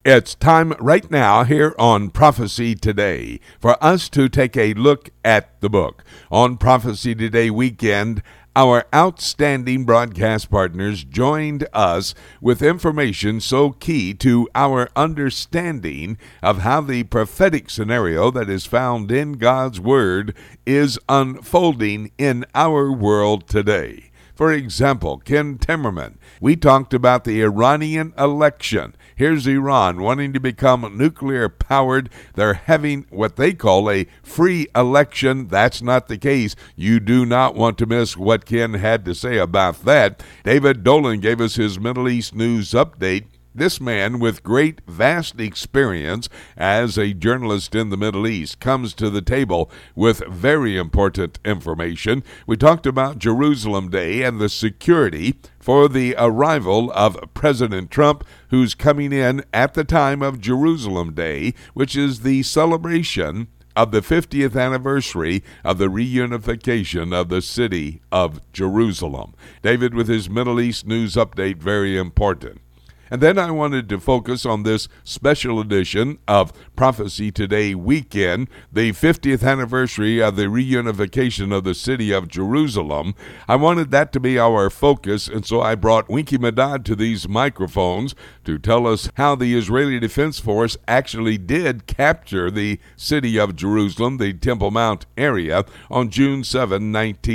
It's time right now here on Prophecy Today for us to take a look at the book. On Prophecy Today weekend, our outstanding broadcast partners joined us with information so key to our understanding of how the prophetic scenario that is found in God's Word is unfolding in our world today. For example, Ken Timmerman, we talked about the Iranian election. Here's Iran wanting to become nuclear powered. They're having what they call a free election. That's not the case. You do not want to miss what Ken had to say about that. David Dolan gave us his Middle East news update. This man, with great, vast experience as a journalist in the Middle East, comes to the table with very important information. We talked about Jerusalem Day and the security for the arrival of President Trump, who's coming in at the time of Jerusalem Day, which is the celebration of the 50th anniversary of the reunification of the city of Jerusalem. David with his Middle East news update, very important. And then I wanted to focus on this special edition of Prophecy Today weekend, the 50th anniversary of the reunification of the city of Jerusalem. I wanted that to be our focus, and so I brought Winky Madad to these microphones to tell us how the Israeli Defense Force actually did capture the city of Jerusalem, the Temple Mount area, on June 7,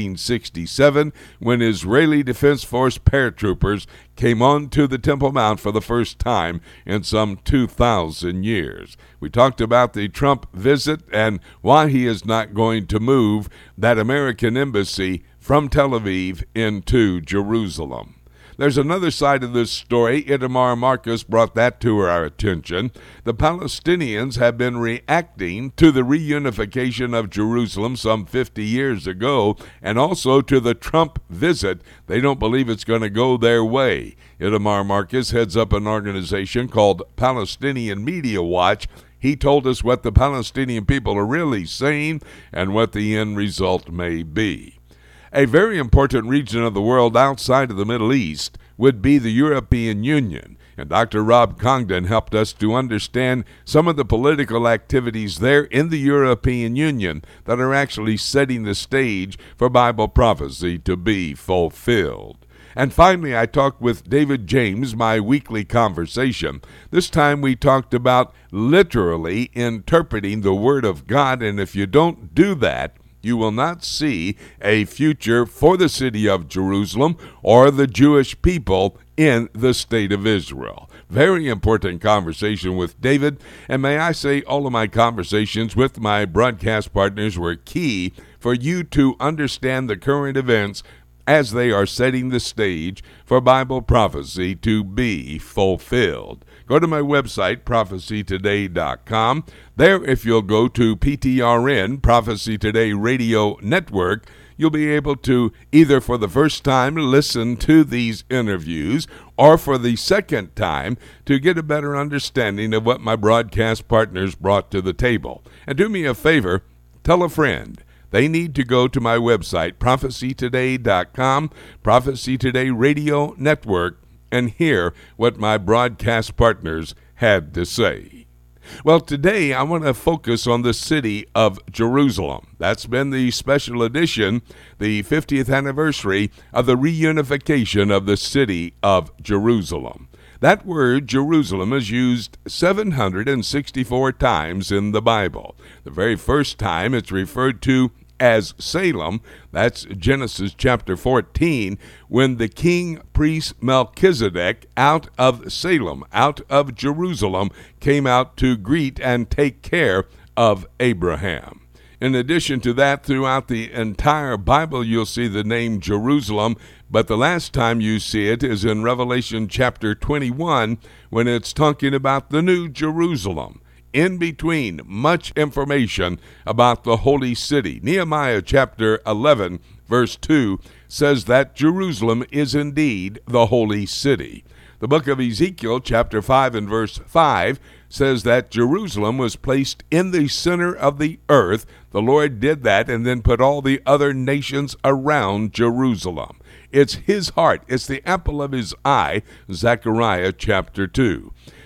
1967, when Israeli Defense Force paratroopers came on to the Temple Mount for the first time in some 2,000 years. We talked about the Trump visit and why he is not going to move that American embassy from Tel Aviv into Jerusalem. There's another side of this story. Itamar Marcus brought that to our attention. The Palestinians have been reacting to the reunification of Jerusalem some 50 years ago, and also to the Trump visit. They don't believe it's going to go their way. Itamar Marcus heads up an organization called Palestinian Media Watch. He told us what the Palestinian people are really saying and what the end result may be. A very important region of the world outside of the Middle East would be the European Union, and Dr. Rob Congdon helped us to understand some of the political activities there in the European Union that are actually setting the stage for Bible prophecy to be fulfilled. And finally, I talked with David James, my weekly conversation. This time we talked about literally interpreting the Word of God, and if you don't do that, you will not see a future for the city of Jerusalem or the Jewish people in the state of Israel. Very important conversation with David, and may I say all of my conversations with my broadcast partners were key for you to understand the current events as they are setting the stage for Bible prophecy to be fulfilled. Go to my website, prophecytoday.com. There, if you'll go to PTRN, Prophecy Today Radio Network, you'll be able to either for the first time listen to these interviews or for the second time to get a better understanding of what my broadcast partners brought to the table. And do me a favor, tell a friend. They need to go to my website, prophecytoday.com, Prophecy Today Radio Network, and hear what my broadcast partners had to say. Well, today I want to focus on the city of Jerusalem. That's been the special edition, the 50th anniversary of the reunification of the city of Jerusalem. That word, Jerusalem, is used 764 times in the Bible. The very first time it's referred to as Salem, that's Genesis chapter 14, when the king priest Melchizedek out of Salem, out of Jerusalem, came out to greet and take care of Abraham. In addition to that, throughout the entire Bible, you'll see the name Jerusalem, but the last time you see it is in Revelation chapter 21, when it's talking about the New Jerusalem. In between, much information about the holy city. Nehemiah chapter 11, verse 2, says that Jerusalem is indeed the holy city. The book of Ezekiel chapter 5 and verse 5 says that Jerusalem was placed in the center of the earth. The Lord did that and then put all the other nations around Jerusalem. It's his heart. It's the apple of his eye, Zechariah chapter 2.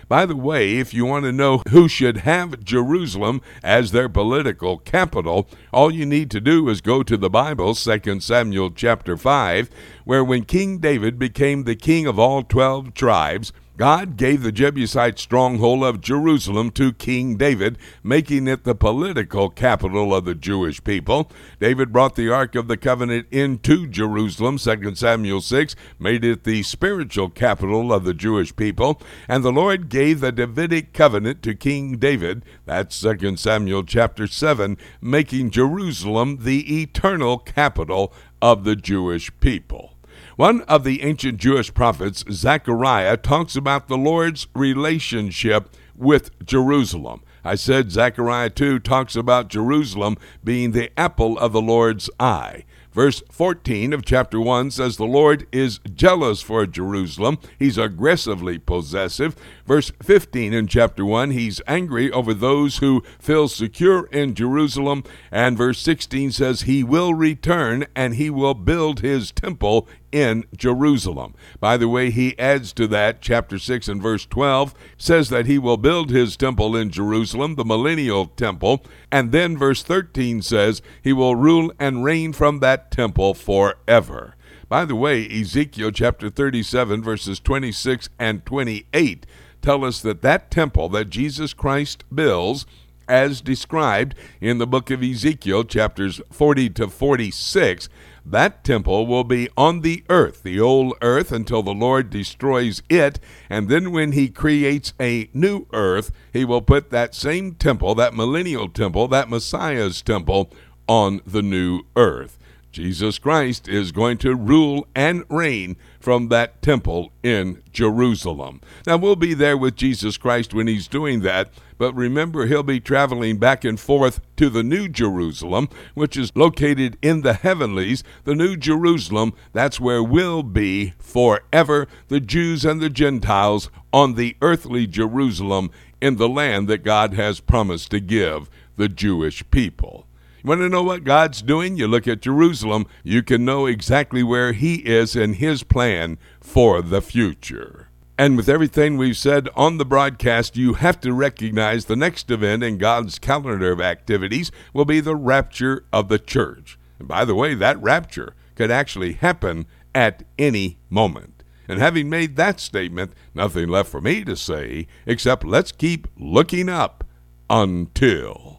By the way, if you want to know who should have Jerusalem as their political capital, all you need to do is go to the Bible, 2 Samuel chapter 5, where when King David became the king of all 12 tribes, God gave the Jebusite stronghold of Jerusalem to King David, making it the political capital of the Jewish people. David brought the Ark of the Covenant into Jerusalem, 2 Samuel 6, made it the spiritual capital of the Jewish people. And the Lord gave the Davidic covenant to King David, that's 2 Samuel chapter 7, making Jerusalem the eternal capital of the Jewish people. One of the ancient Jewish prophets, Zechariah, talks about the Lord's relationship with Jerusalem. I said Zechariah 2 talks about Jerusalem being the apple of the Lord's eye. Verse 14 of chapter 1 says the Lord is jealous for Jerusalem. He's aggressively possessive. Verse 15 in chapter 1, he's angry over those who feel secure in Jerusalem. And verse 16 says he will return and he will build his temple in Jerusalem. By the way, he adds to that, chapter 6 and verse 12, says that he will build his temple in Jerusalem, the millennial temple. And then verse 13 says he will rule and reign from that temple forever. By the way, Ezekiel chapter 37, verses 26 and 28 tell us that that temple that Jesus Christ builds, as described in the book of Ezekiel, chapters 40 to 46, that temple will be on the earth, the old earth, until the Lord destroys it. And then when he creates a new earth, he will put that same temple, that millennial temple, that Messiah's temple, on the new earth. Jesus Christ is going to rule and reign from that temple in Jerusalem. Now, we'll be there with Jesus Christ when he's doing that, but remember, he'll be traveling back and forth to the New Jerusalem, which is located in the heavenlies. The New Jerusalem, that's where we'll be forever, the Jews and the Gentiles, on the earthly Jerusalem in the land that God has promised to give the Jewish people. You want to know what God's doing? You look at Jerusalem, you can know exactly where he is in his plan for the future. And with everything we've said on the broadcast, you have to recognize the next event in God's calendar of activities will be the rapture of the church. And by the way, that rapture could actually happen at any moment. And having made that statement, nothing left for me to say except let's keep looking up until...